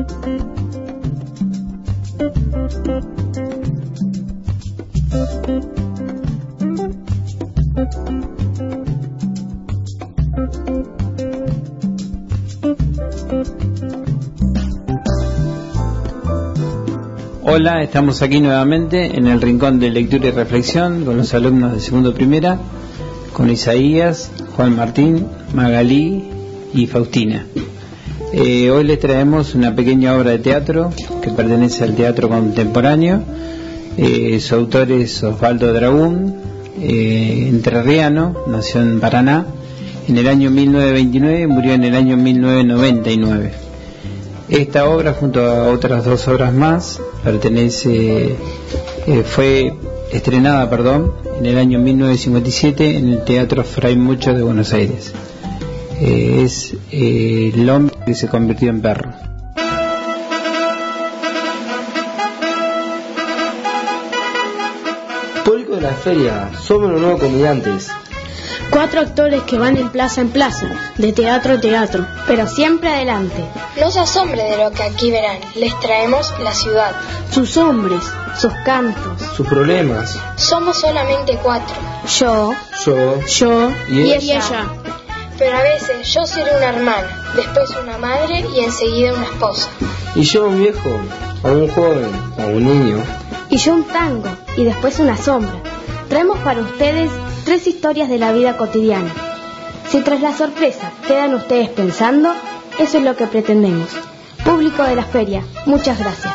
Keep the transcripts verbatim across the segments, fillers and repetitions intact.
Hola, estamos aquí nuevamente en el rincón de lectura y reflexión con los alumnos de segundo primera, con Isaías, Juan Martín, Magalí y Faustina. Eh, hoy les traemos una pequeña obra de teatro que pertenece al teatro contemporáneo. Eh, su autor es Osvaldo Dragún, eh, entrerriano, nació en Paraná en el año mil novecientos veintinueve y murió en el año mil novecientos noventa y nueve. Esta obra, junto a otras dos obras más, pertenece, eh, fue estrenada, perdón, en el año mil novecientos cincuenta y siete en el Teatro Fray Mucho de Buenos Aires. Eh, es eh, el hombre que se convirtió en perro. Público de la feria, somos los nuevos comediantes. Cuatro actores que van en plaza en plaza, de teatro a teatro, pero siempre adelante. No se asombre de lo que aquí verán, les traemos la ciudad. Sus hombres, sus cantos, sus problemas. Somos solamente cuatro. Yo, yo, yo y, y ella. ella. Pero a veces yo seré una hermana, después una madre y enseguida una esposa. Y yo un viejo, o un joven, o un niño. Y yo un tango, y después una sombra. Traemos para ustedes tres historias de la vida cotidiana. Si tras la sorpresa quedan ustedes pensando, eso es lo que pretendemos. Público de la feria, muchas gracias.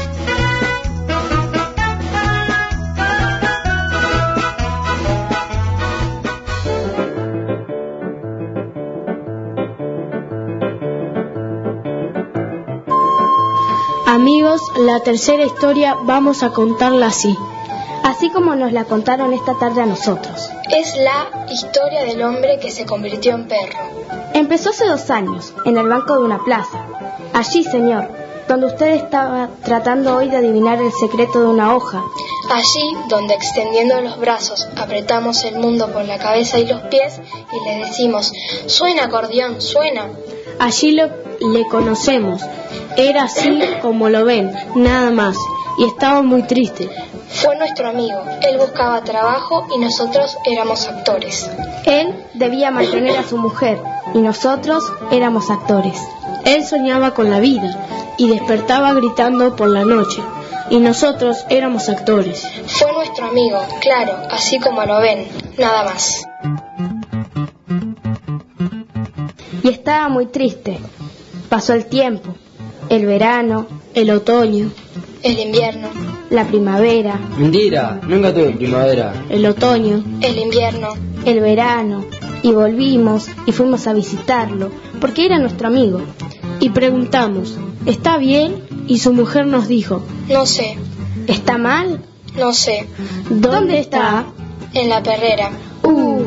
Amigos, la tercera historia vamos a contarla así, así como nos la contaron esta tarde a nosotros. Es la historia del hombre que se convirtió en perro. Empezó hace dos años, en el banco de una plaza. Allí, señor, donde usted estaba tratando hoy de adivinar el secreto de una hoja. Allí, donde extendiendo los brazos, apretamos el mundo por la cabeza y los pies y le decimos, suena acordeón, suena. Allí lo, le conocemos. Era así como lo ven, nada más, y estaba muy triste. Fue nuestro amigo, él buscaba trabajo y nosotros éramos actores. Él debía mantener a su mujer y nosotros éramos actores. Él soñaba con la vida y despertaba gritando por la noche y nosotros éramos actores. Fue nuestro amigo, claro, así como lo ven, nada más. Y estaba muy triste. Pasó el tiempo, el verano, el otoño, el invierno, la primavera. Mentira, nunca tuve primavera. El otoño, el invierno, el verano, y volvimos y fuimos a visitarlo, porque era nuestro amigo. Y preguntamos, ¿está bien? Y su mujer nos dijo, no sé. ¿Está mal? No sé. ¿Dónde, ¿Dónde está? En la perrera. Uh.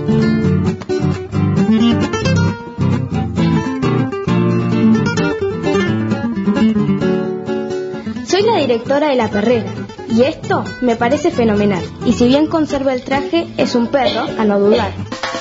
Soy la directora de la perrera y esto me parece fenomenal. Y si bien conserva el traje, es un perro, a no dudar.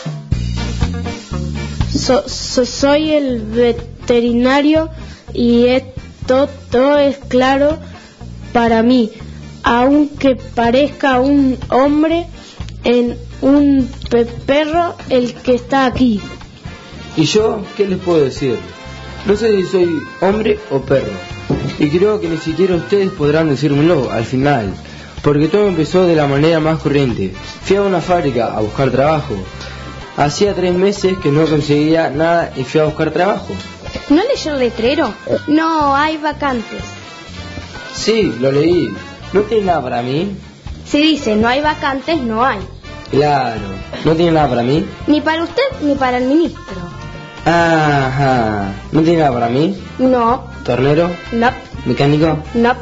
So, so, soy el veterinario y esto todo es claro para mí, aunque parezca un hombre en un pe perro el que está aquí. ¿Y yo qué les puedo decir? No sé si soy hombre o perro. Y creo que ni siquiera ustedes podrán decírmelo al final, porque todo empezó de la manera más corriente. Fui a una fábrica a buscar trabajo. Hacía tres meses que no conseguía nada y fui a buscar trabajo. ¿No leyó el letrero? No, hay vacantes. Sí, lo leí. ¿No tiene nada para mí? Si dice no hay vacantes, no hay. Claro, ¿no tiene nada para mí? Ni para usted ni para el ministro. Ajá, ¿no tiene nada para mí? No. ¿Tornero? No. ¿Mecánico? No.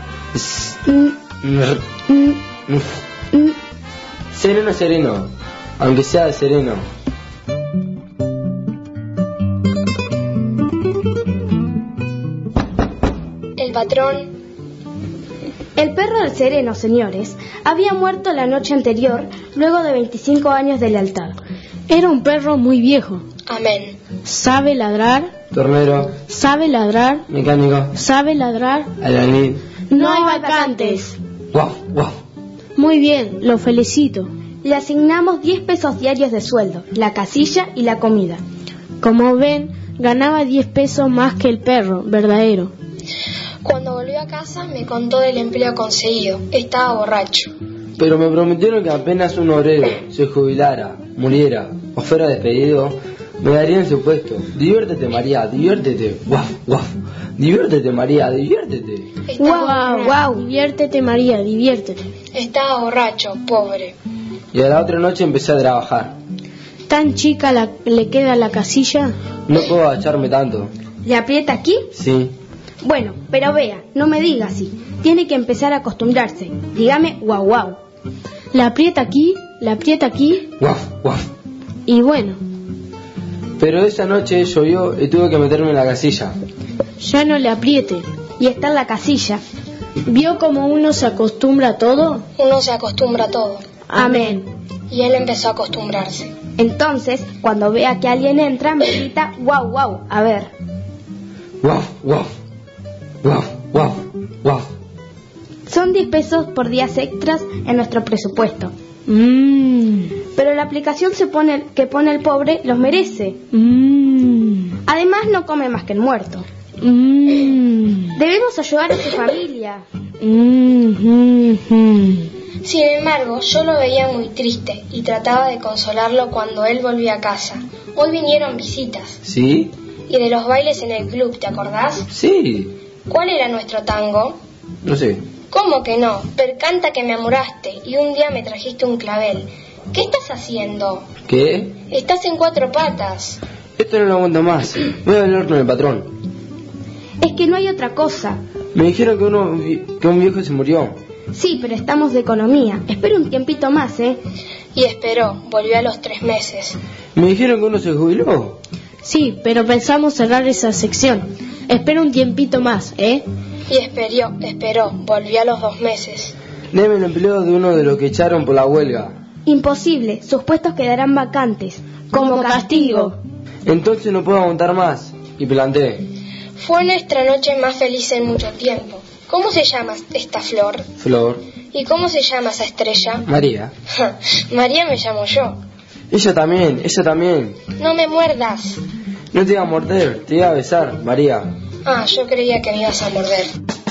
Sereno, sereno, aunque sea de sereno. El patrón. El perro del sereno, señores, había muerto la noche anterior, luego de veinticinco años de lealtad. Era un perro muy viejo. Amén. Sabe ladrar, tornero, ¿Sabe ladrar? mecánico, ¿Sabe ladrar? albañil. No hay vacantes. ¡Guau, guau! Muy bien, lo felicito. Le asignamos diez pesos diarios de sueldo, la casilla y la comida. Como ven, ganaba diez pesos más que el perro, verdadero. Cuando volvió a casa me contó del empleo conseguido. Estaba borracho. Pero me prometieron que apenas un obrero se jubilara, muriera o fuera despedido, me darían su puesto. Diviértete, María, diviértete. ¡Guau, guau! Diviértete, María, diviértete. Estaba, Wow, wow. Diviértete, María, diviértete. estaba borracho, pobre. Y a la otra noche empecé a trabajar. ¿Tan chica la- le queda la casilla? No puedo agacharme tanto. ¿Le aprieta aquí? Sí. Bueno, pero vea, no me diga así. Tiene que empezar a acostumbrarse. Dígame guau guau. La aprieta aquí, la aprieta aquí, ¡Guau, guau! y bueno, Pero esa noche llovió y tuve que meterme en la casilla. ya no le apriete. Y está en la casilla. ¿Vio cómo uno se acostumbra a todo? Uno se acostumbra a todo. Amén. Y él empezó a acostumbrarse. Entonces, cuando vea que alguien entra, me grita guau guau. A ver. ¡Guau, guau! ¡Guau, guau, guau! Son diez pesos por días extras en nuestro presupuesto. Mmm, Pero la aplicación se pone, que pone el pobre los merece. mmm, Además, no come más que el muerto. mmm, Debemos ayudar a su familia. mmm, mmm. Sin embargo, yo lo veía muy triste y trataba de consolarlo cuando él volvía a casa. Hoy vinieron visitas. ¿Sí? Y de los bailes en el club, ¿te acordás? Sí. ¿Cuál era nuestro tango? No sé. ¿Cómo que no? Percanta que me amoraste y un día me trajiste un clavel. ¿Qué estás haciendo? ¿Qué? Estás en cuatro patas. Esto no lo aguanto más. Voy a hablar con el patrón. Es que no hay otra cosa. Me dijeron que, uno, que un viejo se murió. Sí, pero estamos de economía. Espera un tiempito más, ¿eh? Y esperó, volvió a los tres meses. Me dijeron que uno se jubiló. Sí, pero pensamos cerrar esa sección. Espera un tiempito más, ¿eh? Y esperó, esperó, volvió a los dos meses. Deme el empleo de uno de los que echaron por la huelga. Imposible. Sus puestos quedarán vacantes. Como castigo. Entonces no puedo aguantar más. Y planté. Fue nuestra noche más feliz en mucho tiempo. ¿Cómo se llama esta flor? Flor. ¿Y cómo se llama esa estrella? María. María me llamo yo. Ella también, ella también. No me muerdas. No te iba a morder, te iba a besar, María. Ah, yo creía que me ibas a morder.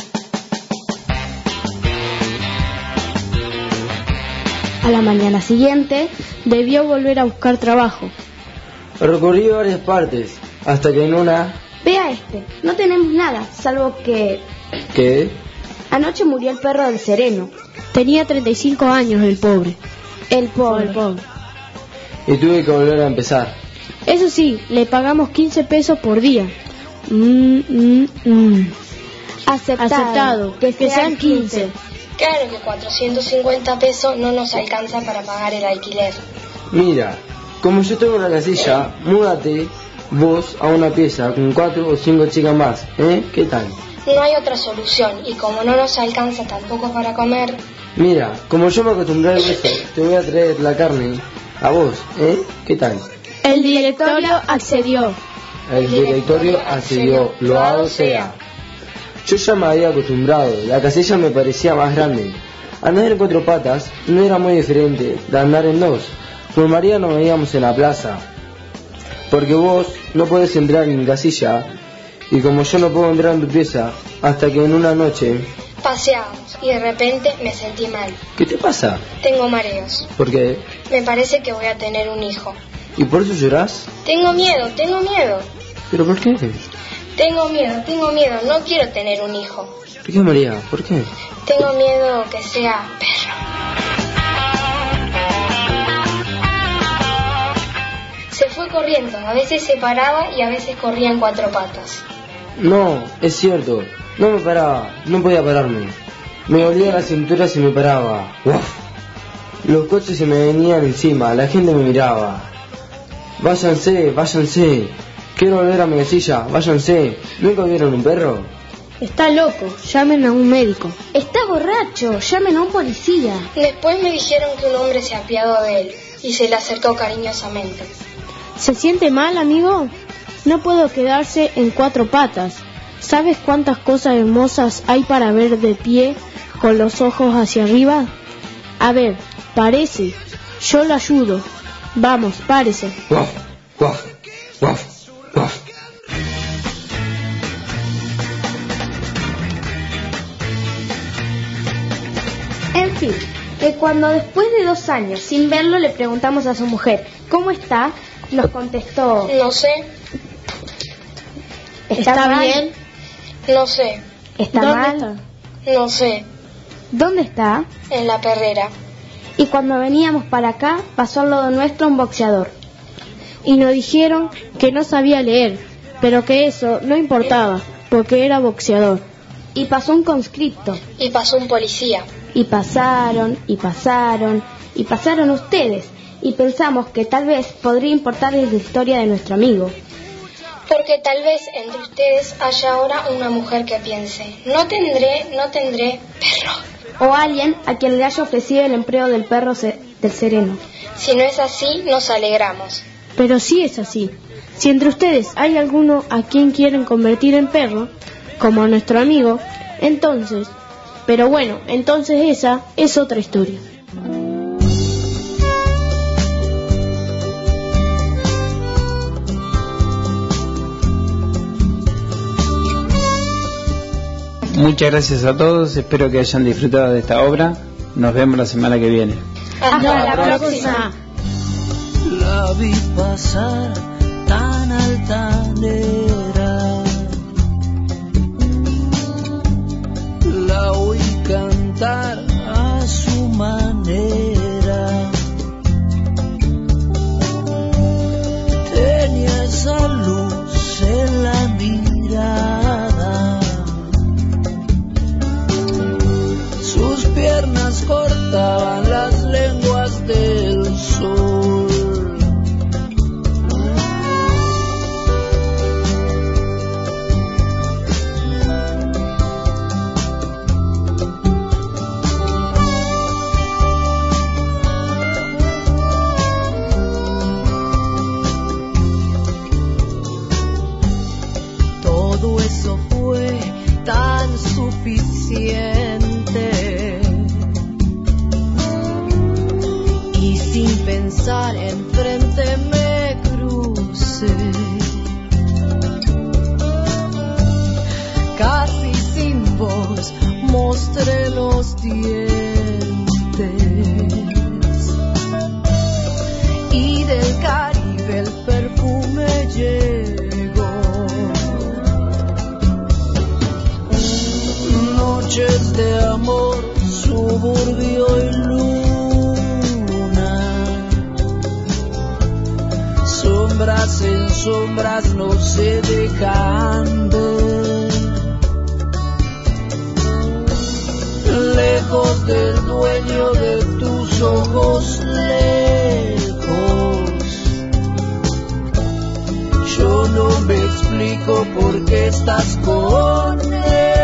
A la mañana siguiente, Debió volver a buscar trabajo. Recorrí varias partes, hasta que en una... vea este. No tenemos nada, salvo que ¿Qué? anoche murió el perro del sereno. Tenía treinta y cinco años el pobre. El pobre. El pobre. Y tuve que volver a empezar. Eso sí, le pagamos quince pesos por día. Mm, mm, mm. Aceptado. Aceptado, que, sean quince. Claro que cuatrocientos cincuenta pesos no nos alcanza para pagar el alquiler. Mira, como yo tengo una casilla, múdate vos a una pieza con cuatro o cinco chicas más, ¿eh? ¿Qué tal? No hay otra solución y como no nos alcanza tampoco para comer, Mira, como yo me acostumbré al hueso, te voy a traer la carne a vos, ¿eh? ¿Qué tal? El directorio accedió. El directorio accedió, loado sea. Yo ya me había acostumbrado, la casilla me parecía más grande. Andar en cuatro patas no era muy diferente de andar en dos. Con María nos veíamos en la plaza, porque vos no podés entrar en mi casilla, y como yo no puedo entrar en tu pieza, hasta que en una noche... paseábamos y de repente me sentí mal. ¿Qué te pasa? Tengo mareos. ¿Por qué? Me parece que voy a tener un hijo. ¿Y por eso llorás? Tengo miedo, tengo miedo. ¿Pero por qué? Tengo miedo, tengo miedo. No quiero tener un hijo. ¿Por qué, María? ¿Por qué? Tengo miedo que sea perro. Se fue corriendo. A veces se paraba y a veces corría en cuatro patas. No, es cierto. No me paraba, no podía pararme. Me dolía la cintura si me paraba. ¡Uf! Los coches se me venían encima, la gente me miraba. Váyanse, váyanse. Quiero volver a mi casilla, váyanse. ¿Nunca vieron un perro? Está loco, llamen a un médico. Está borracho, llamen a un policía. Después me dijeron que un hombre se apiadó de él y se le acercó cariñosamente. ¿Se siente mal, amigo? no puedo quedarse en cuatro patas. ¿Sabes cuántas cosas hermosas hay para ver de pie con los ojos hacia arriba? A ver, parece. Yo lo ayudo. Vamos, párese. Guaf, guaf, guaf, guaf. En fin, que cuando después de dos años sin verlo le preguntamos a su mujer ¿cómo está?, nos contestó: No sé, ¿Está, ¿Está mal? bien? no sé, ¿Está ¿Dónde mal? está? no sé, ¿Dónde está? en la perrera. Y cuando veníamos para acá pasó al lado nuestro un boxeador. Y nos dijeron que no sabía leer, pero que eso no importaba, porque era boxeador. Y pasó un conscripto. Y pasó un policía. Y pasaron, y pasaron, y pasaron ustedes. Y pensamos que tal vez podría importarles la historia de nuestro amigo. Porque tal vez entre ustedes haya ahora una mujer que piense: no tendré, no tendré perro. O alguien a quien le haya ofrecido el empleo del perro se- del sereno. Si no es así, nos alegramos. Pero sí es así. Si entre ustedes hay alguno a quien quieren convertir en perro, como a nuestro amigo, entonces... Pero bueno, entonces esa es otra historia. Muchas gracias a todos, espero que hayan disfrutado de esta obra. Nos vemos la semana que viene. Hasta, Hasta la próxima. La vi pasar tan altanera, la oí cantar a su manera, tenía esa luz en la mirada, sus piernas cortaban las lenguas del sol. Todo eso fue tan suficiente, y sin pensar enfrente me crucé, casi sin voz mostré los dientes, y del Caribe el perfume llegó. Noches de amor, suburbio y luna, sombras en sombras no se dejan ver, lejos del dueño de tus ojos, lejos. Yo no me explico por qué estás con él.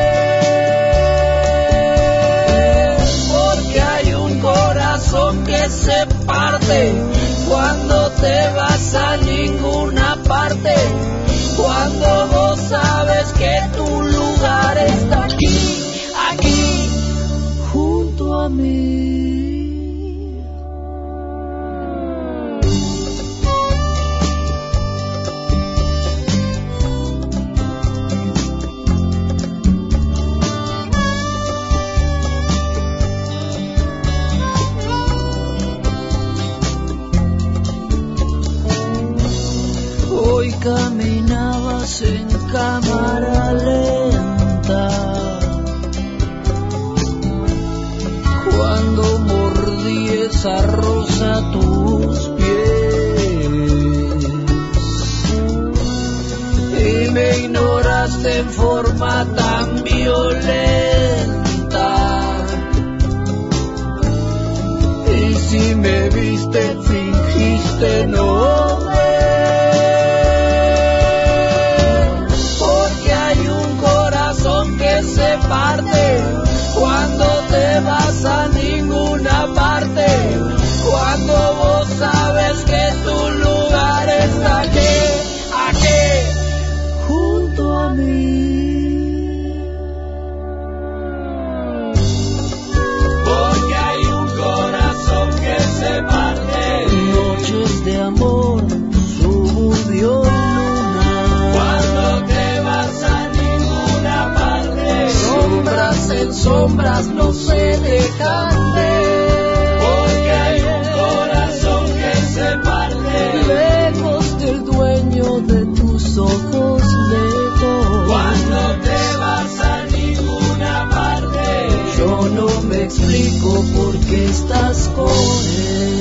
Que se parte cuando te vas a ninguna parte, cuando vos sabes que tu lugar está aquí, aquí, junto a mí. Caminabas en cámara lenta, cuando mordí esa rosa tus pies, y me ignoraste en forma tan violenta, y si me viste fingiste no ver. Se parte cuando te vas a ninguna parte, cuando vos sabes que tu lugar está aquí, aquí. sombras no se dejan ver, porque hay un corazón que se parte, lejos del dueño de tus ojos, lejos. Cuando te vas a ninguna parte, yo no me explico por qué estás con él.